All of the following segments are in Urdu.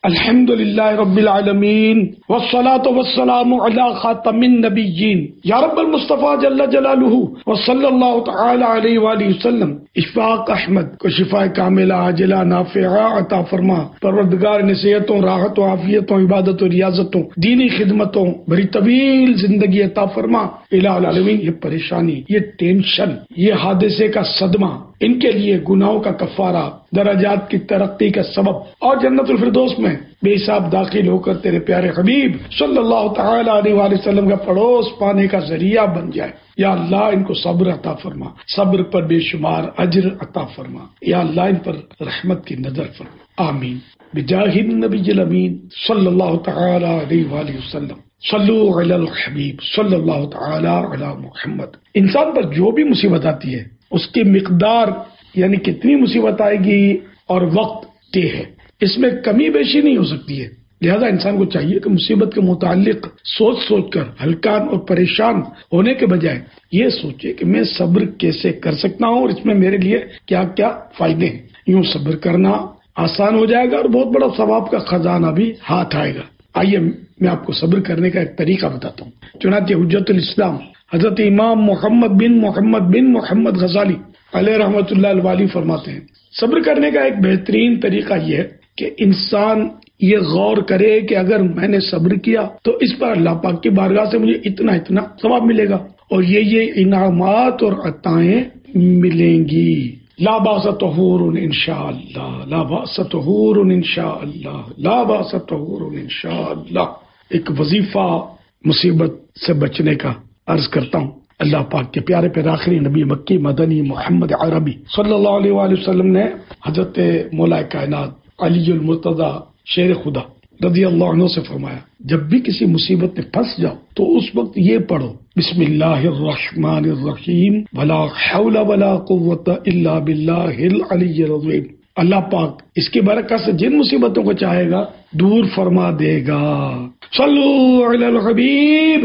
الحمد للہ رب العالمین والصلاة والسلام علی خاتم النبیین یا رب المصطفیٰ جل جلالہ وصلی اللہ تعالی علیہ وآلہ وسلم۔ اشفاق احمد کو شفا کاملہ عاجلہ نافعہ عطا فرما۔ پروردگار نے صحتوں، راحتوں، عافیتوں، عبادتوں، ریاضتوں، دینی خدمتوں بڑی طویل زندگی عطا فرما۔ الہ العالمین، یہ پریشانی، یہ ٹینشن، یہ حادثے کا صدمہ، ان کے لیے گناہوں کا کفارہ، درجات کی ترقی کا سبب اور جنت الفردوس میں بے حساب داخل ہو کر تیرے پیارے حبیب صلی اللہ تعالی علیہ وآلہ وسلم کا پڑوس پانے کا ذریعہ بن جائے۔ یا اللہ ان کو صبر عطا فرما، صبر پر بے شمار اجر عطا فرما۔ یا اللہ ان پر رحمت کی نظر فرما، آمین بجاہ النبی الامین صلی اللہ تعالی علیہ وآلہ وسلم۔ صلو علی الحبیب صلی اللہ تعالی علی محمد۔ انسان پر جو بھی مصیبت آتی ہے اس کی مقدار یعنی کتنی مصیبت آئے گی اور وقت طے ہے، اس میں کمی بیشی نہیں ہو سکتی ہے۔ لہذا انسان کو چاہیے کہ مصیبت کے متعلق سوچ کر ہلکان اور پریشان ہونے کے بجائے یہ سوچے کہ میں صبر کیسے کر سکتا ہوں اور اس میں میرے لیے کیا کیا فائدے ہیں۔ یوں صبر کرنا آسان ہو جائے گا اور بہت بڑا ثواب کا خزانہ بھی ہاتھ آئے گا۔ آئیے میں آپ کو صبر کرنے کا ایک طریقہ بتاتا ہوں۔ چنانچہ حجت الاسلام حضرت امام محمد بن محمد غزالی علیہ رحمۃ اللہ الوالی فرماتے ہیں، صبر کرنے کا ایک بہترین طریقہ یہ ہے کہ انسان یہ غور کرے کہ اگر میں نے صبر کیا تو اس پر اللہ پاک کی بارگاہ سے مجھے اتنا ثواب ملے گا اور یہ انعامات اور عطائیں ملیں گی۔ لا باس طہور انشاءاللہ، لا باس طہور انشاءاللہ، لا باس طہور انشاءاللہ۔ ایک وظیفہ مصیبت سے بچنے کا عرض کرتا ہوں۔ اللہ پاک کے پیارے پیر آخری نبی مکی مدنی محمد عربی صلی اللہ علیہ وآلہ وسلم نے حضرت مولا کائنات علی المرتضی شیر خدا رضی اللہ عنہ سے فرمایا، جب بھی کسی مصیبت میں پھنس جاؤ تو اس وقت یہ پڑھو، بسم اللہ الرحمن الرحیم ولا حول ولا قوت الا باللہ العلی العظیم۔ اللہ پاک اس کی برکت سے جن مصیبتوں کو چاہے گا دور فرما دے گا۔ صلو علی الحبیب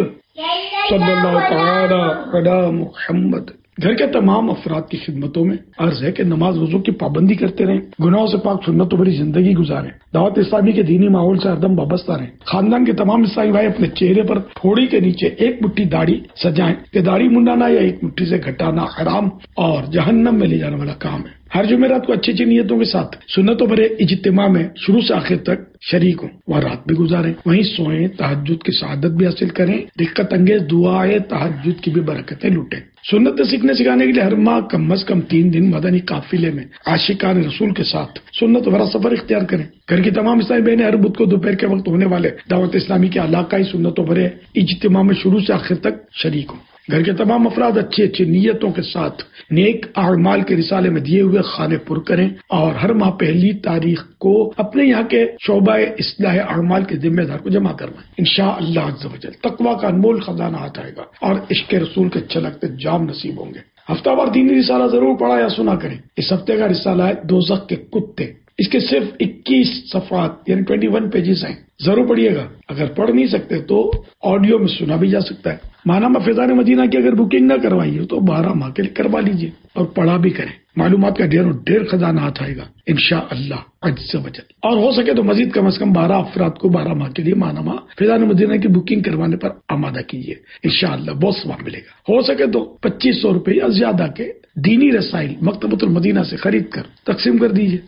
صلی اللہ تعالی علی محمد۔ گھر کے تمام افراد کی خدمتوں میں عرض ہے کہ نماز وضو کی پابندی کرتے رہیں، گناہوں سے پاک سنتوں بھری زندگی گزاریں، دعوت اسلامی کے دینی ماحول سے ہر دم وابستہ رہیں۔ خاندان کے تمام اسلامی بھائی اپنے چہرے پر تھوڑی کے نیچے ایک مٹھی داڑھی سجائیں کہ داڑھی منڈانا یا ایک مٹھی سے گھٹانا حرام اور جہنم میں لے جانے والا کام ہے۔ ہر جمعرات کو اچھی نیتوں کے ساتھ سنتوں بھرے اجتماع میں شروع سے آخر تک شریک ہوں، وہ رات بھی گزاریں، وہیں سوئیں، تہجد کی سعادت بھی حاصل کریں، دقت انگیز دعائیں تہجد کی بھی برکتیں لوٹیں۔ سنت سیکھنے سکھانے کے لیے ہر ماہ کم از کم 3 دن مدنی قافلے میں عاشقان رسول کے ساتھ سنت بھرا سفر اختیار کریں۔ گھر کی تمام اسلامی بہنیں ہر بدھ کو دوپہر کے وقت ہونے والے دعوت اسلامی کے علاقائی سنتوں بھرے اجتماع میں شروع سے آخر تک شریک ہوں۔ گھر کے تمام افراد اچھی نیتوں کے ساتھ نیک اعمال کے رسالے میں دیے ہوئے خانے پر کریں اور ہر ماہ پہلی تاریخ کو اپنے یہاں کے شعبہ اصلاح اعمال کے ذمہ دار کو جمع کروائیں۔ انشاءاللہ عز و جل تقویٰ کا انمول خزانہ ہاتھ آئے گا اور عشق رسول کے چھلکتے جام نصیب ہوں گے۔ ہفتہ وار دینی رسالہ ضرور پڑھا یا سنا کریں۔ اس ہفتے کا رسالہ ہے دوزخ کے کتے۔ اس کے صرف 21 صفحات یعنی 21 پیجز ہیں، ضرور پڑھیے گا۔ اگر پڑھ نہیں سکتے تو آڈیو میں سنا بھی جا سکتا ہے۔ ماہنامہ فیضان مدینہ کی اگر بکنگ نہ کروائی ہو تو 12 ماہ کے لیے کروا لیجیے اور پڑھا بھی کریں۔ معلومات کا ڈھیر خزانہ ہاتھ آئے گا انشاءاللہ عز و جل۔ اور ہو سکے تو مزید کم از کم 12 افراد کو 12 ماہ کے لیے ماہنامہ فیضان مدینہ کی بکنگ کروانے پر آمادہ کیجیے، انشاءاللہ بہت ثواب ملے گا۔ ہو سکے تو 2500 روپے یا زیادہ کے دینی رسائل مکتبۃ المدینہ سے خرید کر تقسیم کر دیجیے۔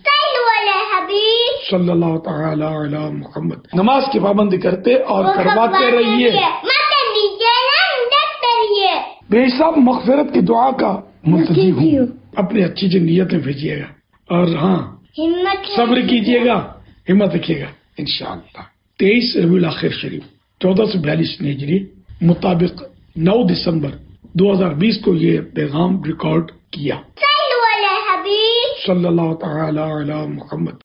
صلی اللہ تعالی علی محمد۔ نماز کی پابندی کرتے اور کرواتے رہیے۔ بے حساب مغفرت کی دعا کا منتظر ہوں۔ اپنی اچھی نیتیں بھیجیے گا اور ہاں صبر کیجیے گا، ہمت رکھیے گا انشاءاللہ۔ 23 ربیع الاخر شریف 1442 ہجری مطابق 9 دسمبر 2020 کو یہ پیغام ریکارڈ کیا۔ صلی اللہ تعالی علی محمد۔